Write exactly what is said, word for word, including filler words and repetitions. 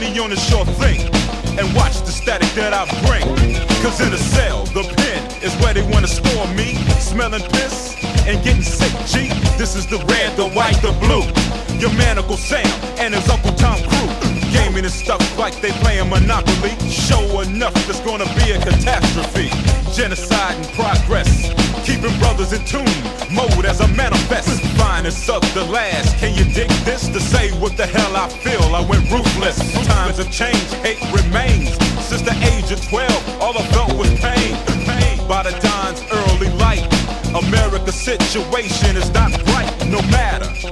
me on the sure thing and watch the static that I bring. Cause in a cell, the pen is where they wanna store me. Smelling piss and getting sick, G. This is the red, the white, the blue. Your man Uncle Sam and his Uncle Tom Crew. Gaming and stuff like they playing Monopoly. Show enough, there's gonna be a catastrophe. Genocide in progress, keeping brothers in tune. Mode as a manifest. Finest of the last. Can you dig this? To say what the hell I feel, I went ruthless. Times have changed, hate remains. Since the age of twelve, all I felt was pain. Pain by the dawn's early light. America's situation is not bright, no matter